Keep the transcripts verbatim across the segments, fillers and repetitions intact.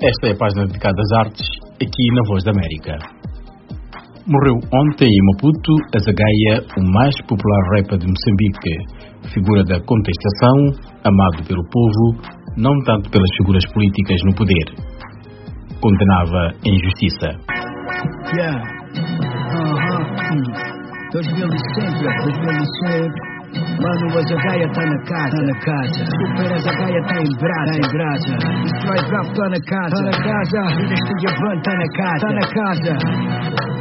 Esta é a página dedicada às artes, aqui na Voz da América. Morreu ontem em Maputo Azagaia, o mais popular rapper de Moçambique, figura da contestação, amado pelo povo, não tanto pelas figuras políticas no poder. Condenava a injustiça. Yeah. Uh-huh. dois mil e cinco, dois mil e cinco. Mano, o Azagaia tá na casa, tá na casa. Super Azagaia tá em brasa, tá em brasa. Destrói rap, tá na casa, tá na casa. Dinastia Van tá na casa, tá na casa.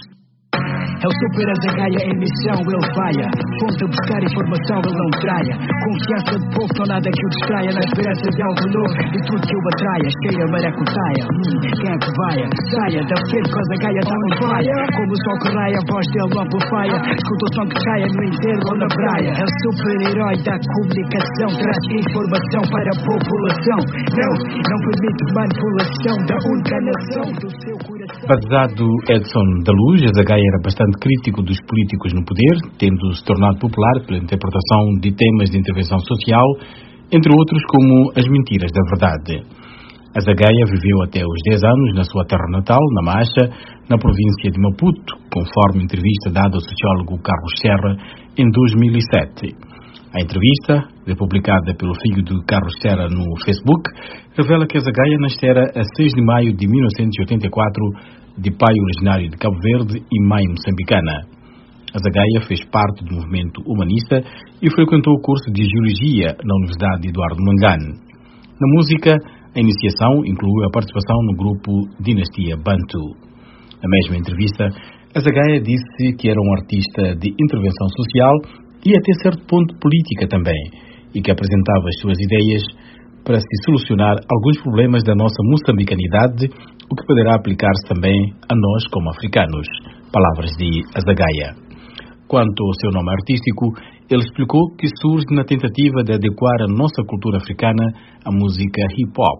É o Super Azagaia em missão, ele falha. Fonte a buscar informação, ele não traia. Confiança de povo, não nada que o distraia. Na esperança de algo novo e tudo que o atraia. Cheia maracutaia, hum, quem é que vai? Saia da frente com a Azagaia tá no faia. Como o sol que raia, a voz dele não amplifica. Escuta o som que caia no enterro ou na praia. É o super-herói da comunicação. Traz informação para a população. Não, não permite manipulação da única nação do seu coração. Batizado Edson da Luz, Azagaia era bastante crítico dos políticos no poder, tendo se tornado popular pela interpretação de temas de intervenção social, entre outros como as mentiras da verdade. Azagaia viveu até os dez anos na sua terra natal, na Macha, na província de Maputo, conforme entrevista dada ao sociólogo Carlos Serra em dois mil e sete. A entrevista, republicada pelo filho de Carlos Serra no Facebook, revela que Azagaia nascera a seis de maio de mil novecentos e oitenta e quatro, de pai originário de Cabo Verde e mãe moçambicana. Azagaia fez parte do movimento humanista e frequentou o curso de Geologia na Universidade Eduardo Mondlane. Na música, a iniciação incluiu a participação no grupo Dinastia Bantu. Na mesma entrevista, Azagaia disse que era um artista de intervenção social e até certo ponto política também, e que apresentava as suas ideias para se solucionar alguns problemas da nossa moçambicanidade, o que poderá aplicar-se também a nós como africanos. Palavras de Azagaia. Quanto ao seu nome artístico, ele explicou que surge na tentativa de adequar a nossa cultura africana à música hip-hop.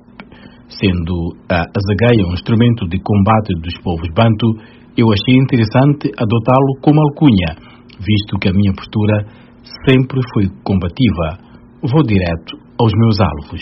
Sendo a Azagaia um instrumento de combate dos povos bantu, eu achei interessante adotá-lo como alcunha, visto que a minha postura sempre foi combativa. Vou direto aos meus alvos.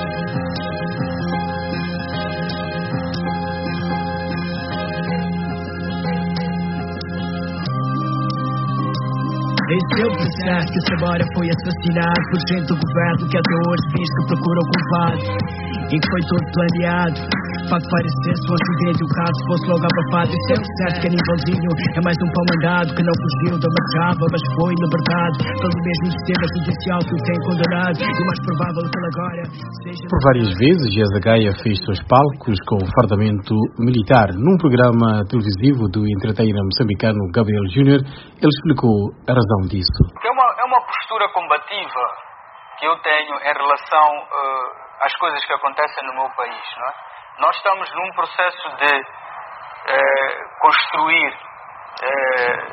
Esse é o processo que Samora foi assassinado por gente do governo que até hoje diz que procura o culpado e que foi todo planeado para que parecesse um acidente e o caso fosse logo abafado. Isso é o certo que Aníbalzinho é mais um pau mandado que não fugiu da marcava, mas foi libertado pelo mesmo sistema judicial que o tem condenado, e o mais provável que ele agora seja... Por várias vezes, Azagaia fez seus palcos com o fardamento militar. Num programa televisivo do entertainer moçambicano Gabriel Júnior, ele explicou a razão disso. É uma, é uma postura combativa que eu tenho em relação uh, às coisas que acontecem no meu país, não é? Nós estamos num processo de uh, construir uh,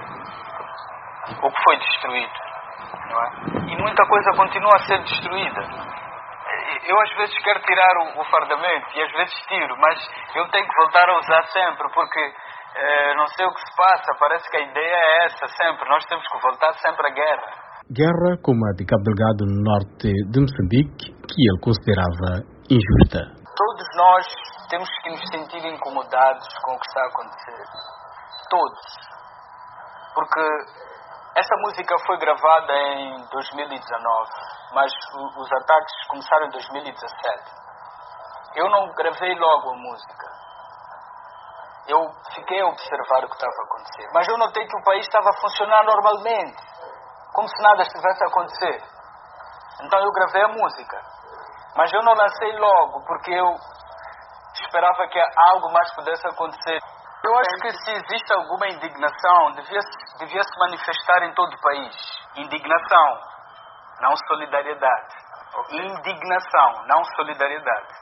o que foi destruído, não é? E muita coisa continua a ser destruída. Eu às vezes quero tirar o, o fardamento e às vezes tiro, mas eu tenho que voltar a usar sempre, porque Uh, não sei o que se passa, parece que a ideia é essa sempre, nós temos que voltar sempre à guerra. Guerra como a de Cabo Delgado no norte de Moçambique, que ele considerava injusta. Todos nós temos que nos sentir incomodados com o que está a acontecer. Todos. Porque essa música foi gravada em dois mil e dezanove, mas os ataques começaram em dois mil e dezassete. Eu não gravei logo a música. Eu fiquei a observar o que estava a acontecer. Mas eu notei que o país estava a funcionar normalmente, como se nada estivesse a acontecer. Então eu gravei a música. Mas eu não lancei logo, porque eu esperava que algo mais pudesse acontecer. Eu acho que se existe alguma indignação, devia, devia se manifestar em todo o país. Indignação, não solidariedade. Indignação, não solidariedade.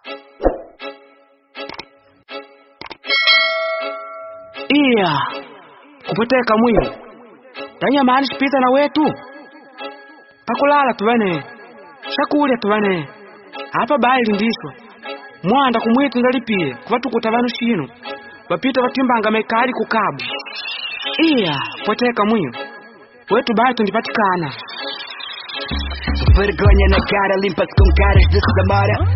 Iya, kupoteka mwiyo tanya mali spita na wetu pakulala tuvane shakulya tuvane apa bali ndiswa mwanda kumwitu ndalipie kuvatukuta vanu shino vapita vatimbanga mekali kukabu. Iya, poteka mwiyo wetu bali tundipatikana vergonha na cara, limpa-se com caras de Samora.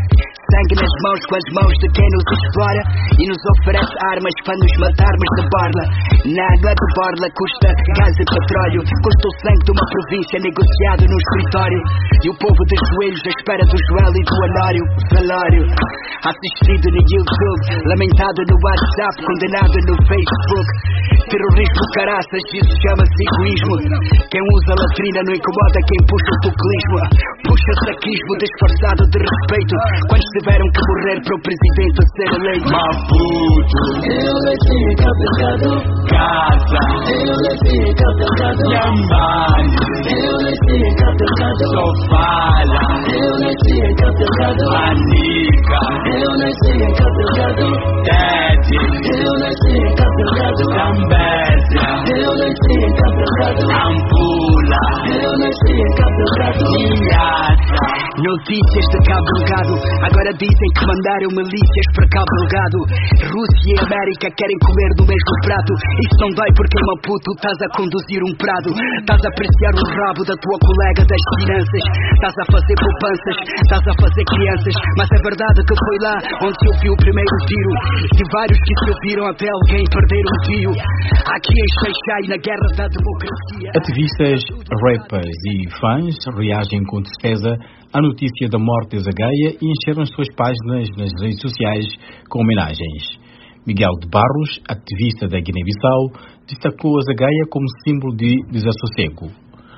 sangue nas mãos com as mãos de quem nos explora e nos oferece armas para nos matarmos de borla. Na água de borla custa gás e petróleo, custa o sangue de uma província negociado no escritório, e o povo de joelhos à espera do Joel e do Anório. Velório assistido no YouTube, lamentado no WhatsApp, condenado no Facebook. Terrorismo caraças, isso chama-se egoísmo. Quem usa a latrina não incomoda quem puxa o tuclismo. Puxa saquismo disfarçado de respeito, quantos tiveram que morrer para o presidente ser eleito. Maputo, eu nasci capengado. Casa, eu nasci capengado. Yambani, eu nasci capengado. Sofala, eu nasci capengado. Anica, eu nasci capengado. Tete, eu nasci capengado. Zambésia, eu nasci capengado. Ampula, eu nasci capengado. Niassa, notícias de Cabo Delgado, agora dizem que mandaram milícias para Cabo Delgado. Rússia e América querem comer do mesmo prato. Isso não dói porque em Maputo estás a conduzir um prado. Estás a apreciar o rabo da tua colega das finanças. Estás a fazer poupanças, estás a fazer crianças. Mas é verdade que foi lá onde se ouviu o primeiro tiro, e vários que se ouviram até alguém perder um fio. Aqui em Xai-Xai, na guerra da democracia. Ativistas, rappers e fãs reagem com tristeza à notícia da morte de Zagaia e encheram as suas páginas nas redes sociais com homenagens. Miguel de Barros, ativista da Guiné-Bissau, destacou a Zagaia como símbolo de desassossego.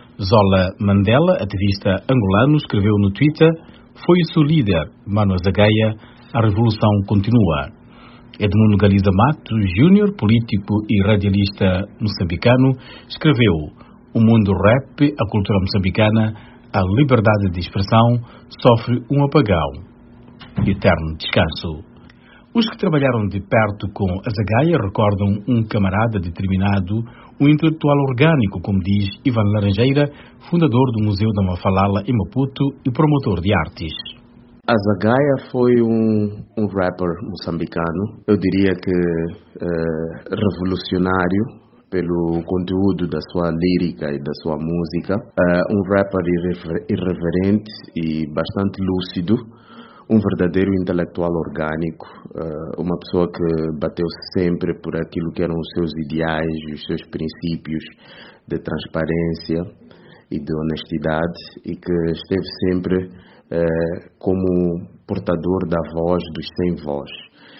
Zola Mandela, ativista angolano, escreveu no Twitter: foi o seu líder, Manuel Zagaia, a revolução continua. Edmundo Galiza Matos Júnior, político e radialista moçambicano, escreveu: o mundo rap, a cultura moçambicana, a liberdade de expressão sofre um apagão. Eterno descanso. Os que trabalharam de perto com a Zagaia recordam um camarada determinado, um intelectual orgânico, como diz Ivan Laranjeira, fundador do Museu da Mafalala em Maputo e promotor de artes. A Zagaia foi um, um rapper moçambicano, eu diria que eh, revolucionário pelo conteúdo da sua lírica e da sua música, uh, um rapper irrever- irreverente e bastante lúcido, um verdadeiro intelectual orgânico, uh, uma pessoa que bateu sempre por aquilo que eram os seus ideais, os seus princípios de transparência e de honestidade, e que esteve sempre uh, como portador da voz dos sem voz.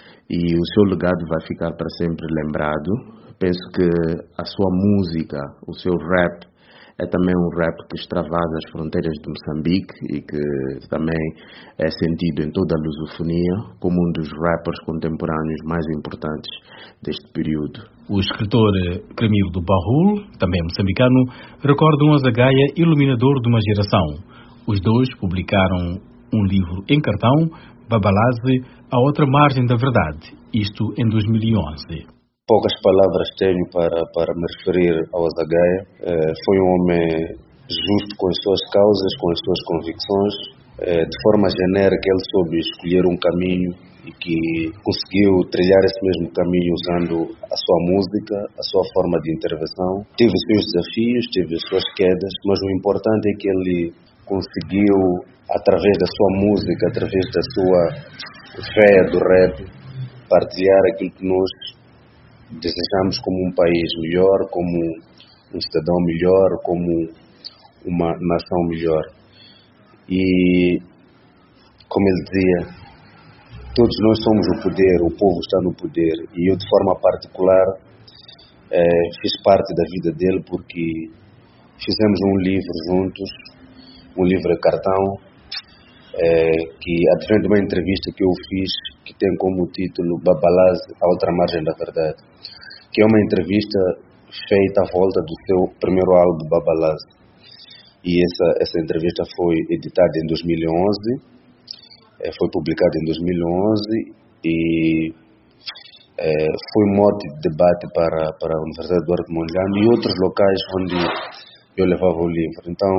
E o seu legado vai ficar para sempre lembrado. Penso que a sua música, o seu rap, é também um rap que extravasa as fronteiras de Moçambique e que também é sentido em toda a lusofonia como um dos rappers contemporâneos mais importantes deste período. O escritor Camilo do Barrul, também moçambicano, recorda um Zagaia iluminador de uma geração. Os dois publicaram um livro em cartão, Babalaze, A Outra Margem da Verdade, isto em dois mil e onze. Poucas palavras tenho para, para me referir ao Zagaia. Eh, foi um homem justo com as suas causas, com as suas convicções. Eh, de forma genérica, ele soube escolher um caminho e que conseguiu trilhar esse mesmo caminho usando a sua música, a sua forma de intervenção. Teve os seus desafios, teve as suas quedas, mas o importante é que ele conseguiu, através da sua música, através da sua fé do rap, partilhar aquilo que nós desejamos como um país melhor, como um cidadão melhor, como uma nação melhor. E, como ele dizia, todos nós somos o poder, o povo está no poder. E eu, de forma particular, eh, fiz parte da vida dele porque fizemos um livro juntos, um livro de cartão, eh, que advém de uma entrevista que eu fiz, que tem como título Babalaze, A Outra Margem da Verdade, que é uma entrevista feita à volta do seu primeiro álbum, Babalaze. E essa, essa entrevista foi editada em dois mil e onze, eh, foi publicada em dois mil e onze e eh, foi mote de debate para, para a Universidade Eduardo Mondlane e outros locais onde eu levava o livro. Então,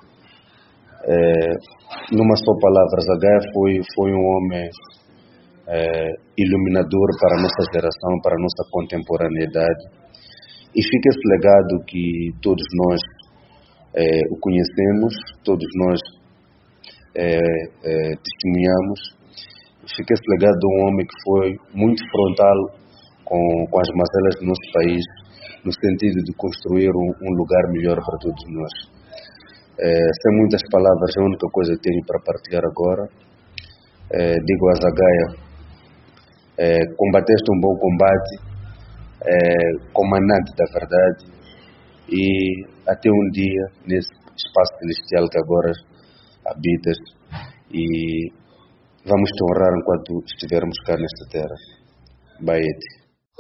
eh, numa só palavra, Zagaia foi, foi um homem eh, iluminador para a nossa geração, para a nossa contemporaneidade, e fica esse legado que todos nós eh, o conhecemos, todos nós eh, eh, testemunhamos, fica esse legado de um homem que foi muito frontal com, com as mazelas do nosso país, no sentido de construir um, um lugar melhor para todos nós. É, sem muitas palavras, a única coisa que tenho para partilhar agora, é, digo a Zagaia, é, combateste um bom combate, é, comandante da verdade, e até um dia, nesse espaço celestial que agora habitas, e vamos te honrar enquanto estivermos cá nesta terra. Baete.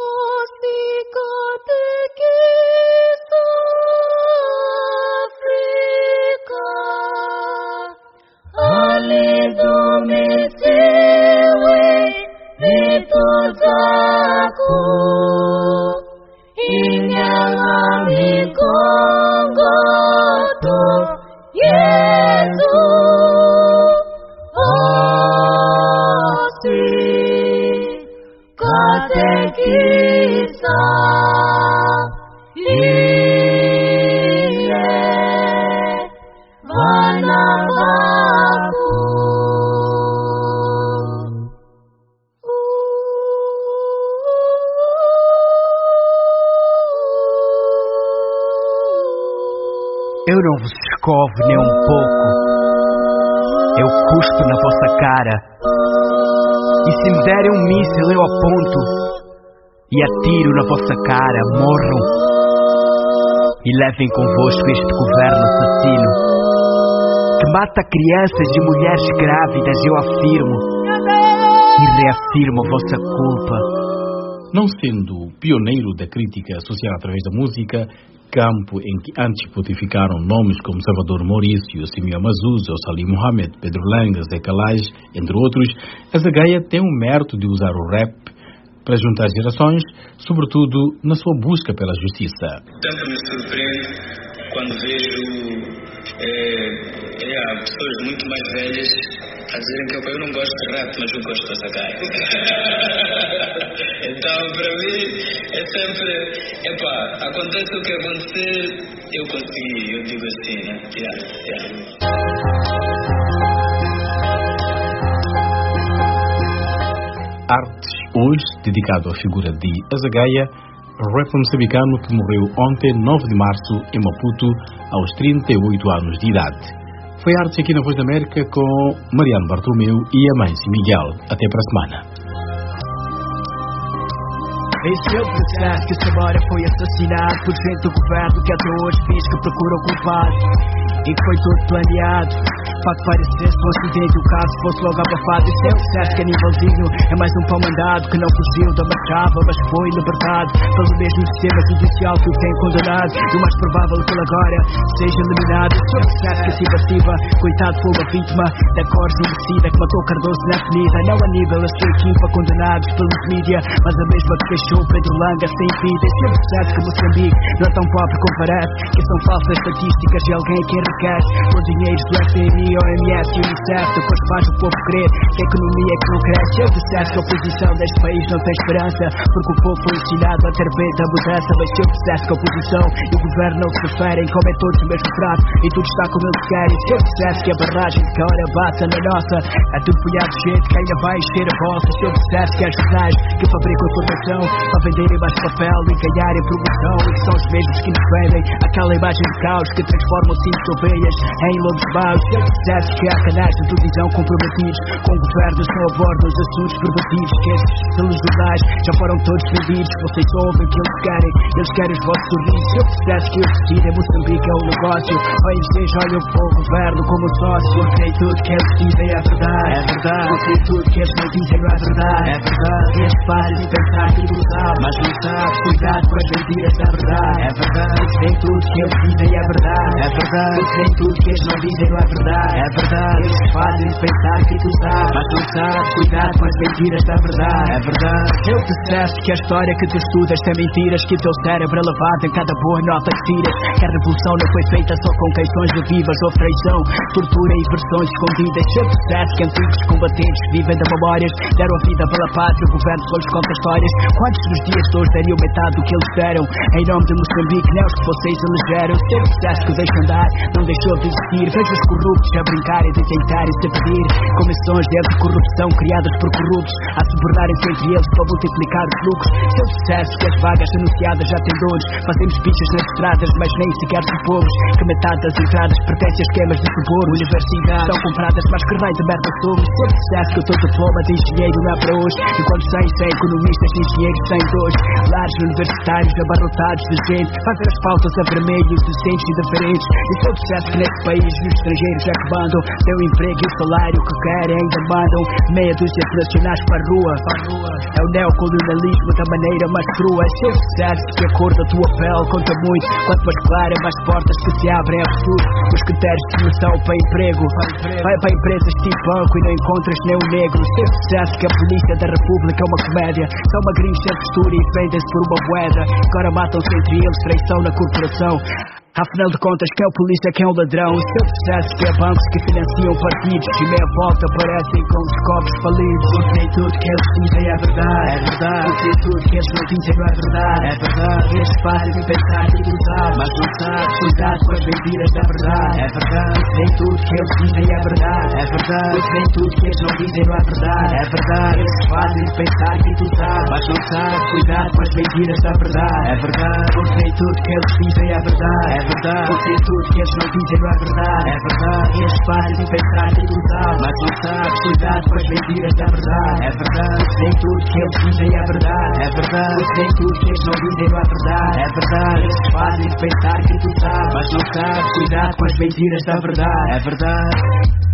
Eu não vos escovo nem um pouco. Eu cuspo na vossa cara. E se me derem um míssil eu aponto e atiro na vossa cara. Morram. E levem convosco este governo assassino que mata crianças e mulheres grávidas, eu afirmo. E reafirmo a vossa culpa. Não sendo pioneiro da crítica social através da música, campo em que antes putificaram nomes como Salvador Maurício, Simeão Mazuza, Salim Mohamed, Pedro Langas, Zé Calais, entre outros, a Zagaia tem o mérito de usar o rap para juntar gerações, sobretudo na sua busca pela justiça. Sempre me surpreende quando vejo é, é, pessoas muito mais velhas a dizerem que eu não gosto de rap, mas eu gosto da Zagaia. Então, para mim, é sempre, epá, acontece o que acontecer, eu consegui, eu digo assim, né? Yeah, yeah. Artes, hoje dedicado à figura de Azagaia, rapper moçambicano que morreu ontem, nove de março, em Maputo, aos trinta e oito anos de idade. Foi Artes aqui na Voz da América com Mariano Bartolomeu e Amâncio Miguel. Até para a semana. Esse é o processo que Samora foi assassinado por gente do governo que até hoje diz que procura o culpado e que foi tudo planeado para que parecesse um acidente e o caso fosse logo abafado. Esse é o processo que Aníbalzinho é mais um pau mandado que não fugiu da marchava, mas foi libertado pelo mesmo sistema judicial que o tem condenado, e o mais provável é que ele agora seja eliminado. Esse é o processo que a Cibaciba, coitado, foi uma vítima da cor envelhecida que matou Cardoso na avenida. Não Aníbal, a sua equipa, condenados pelos mídia, mas a mesma que deixou Pedro Langa sem vida. Esse é o processo que Moçambique não é tão pobre como parece, que são falsas estatísticas de alguém que enriquece com dinheiros do F M I, O M S e Unicef. Depois faz o povo crer que a economia que não cresce. É o processo que a oposição deste país não tem esperança, porque o povo foi ensinado a ter medo da mudança. Mas é o processo que a oposição e o governo não se referem, comem todos o mesmo prato e tudo está como eles querem. Esse é o processo que a barragem que a hora bata na nossa é tudo punhado de gente que ainda vai encher a bolsa. Esse é o processo que há jornais que fabricam informação para venderem mais papel e ganharem promoção, e que são os mesmos que nos vendem aquela imagem de caos que transformam cinco ovelhas em lobos maus. É o processo que há canais de televisão comprometidos com governos que não abordam os assuntos pervertidos, que estes telejornais já foram todos vendidos. Vocês ouvem o que eles querem, eles querem os vossos sorrisos. É o processo que eu decido em Moçambique é um negócio. Ou vocês olham para o governo como um sócio, porque nem tudo que eles dizem é verdade, é verdade. Porque nem tudo que eles não dizem não é verdade, é verdade. Eles fazem pensar que tudo sabe, mas não sabe. Cuidado com as mentiras da verdade, é verdade. Porque nem tudo que eles dizem é verdade, é verdade. Porque nem tudo que eles não dizem não é verdade, é verdade. Eles fazem pensar que tu sabes, mas não sabes. Cuidado com as mentiras da verdade, é verdade. Eu disseste que a história que tu estudas tem mentiras, que o teu cérebro é lavado em cada boa nota que tiras. Que a revolução não foi feita só com questões de vivas ou traição, tortura e versões escondidas. Eu disseste que antigos combatentes que vivem de memórias deram a vida pela pátria, o governo só lhes conta histórias. Quantos dos dias de hoje dariam metade do que eles fizeram. Em nome de Moçambique, nem os que vocês elegeram. Seu processo que deixa andar, não deixou de existir. Vejo os corruptos a brincar e de tentar e de pedir comissões de anticorrupção criadas por corruptos a se borrarem-se entre eles para multiplicar os lucros. Seu sucesso que as vagas anunciadas já têm donos. Fazemos bichas nas estradas, mas nem sequer supomos que metade das entradas pertence a esquemas de suborno. Universidades são compradas, mas que raio de merda somos. Seu sucesso que o teu diploma de engenheiro não é para hoje, enquanto sem, sem economistas e engenheiros sem dois. Lares universitários abarrotados de gente, fazer as pautas a vermelho e os docentes indiferentes. E seu sucesso que nesse país os estrangeiros é que mandam seu emprego e o salário que querem ainda mandam meia dúzia de nacionais para a rua. É o neocolonialismo da maneira mais crua. É seu sucesso que a cor da tua pele conta muito. Quanto mais clara, mais portas que se abrem ao futuro. Os critérios de seleção para emprego, vai para empresas tipo banco e não encontras nem um negro. Seu sucesso que a polícia da república é uma comédia. São magrinhos sem postura e vendem-se por uma moeda. Agora matam-se entre eles, traição na corporação. Afinal de contas, quem é o polícia, quem é o ladrão? O seu sucesso que é bancos que financiam partidos e meia volta aparecem com os copos falidos. Porque nem tudo que eles dizem é verdade, é verdade. Porque nem tudo que eles não dizem não é verdade, é verdade. Eles fazem de pensar e de usar, mas não sabes. Cuidado com as mentiras da verdade, é verdade. Porque nem tudo que eles dizem é verdade, é verdade. Porque nem tudo que eles não dizem não é verdade, é verdade. Eles fazem de pensar e de usar, mas não sabes. Cuidado com as mentiras da verdade, é verdade. Porque nem tudo que eles dizem é verdade, é verdade. Porque tudo que eles não dizem não é verdade, é verdade. Eles fazem pensar e usar, mas não sabes. Cuidado com as mentiras da verdade, é verdade. Nem tudo que eles dizem é verdade, é verdade. Porque nem tudo que eles não dizem não é verdade, é verdade. Eles fazem pensar e usar, mas não sabes. Cuidado com as mentiras da verdade, é verdade.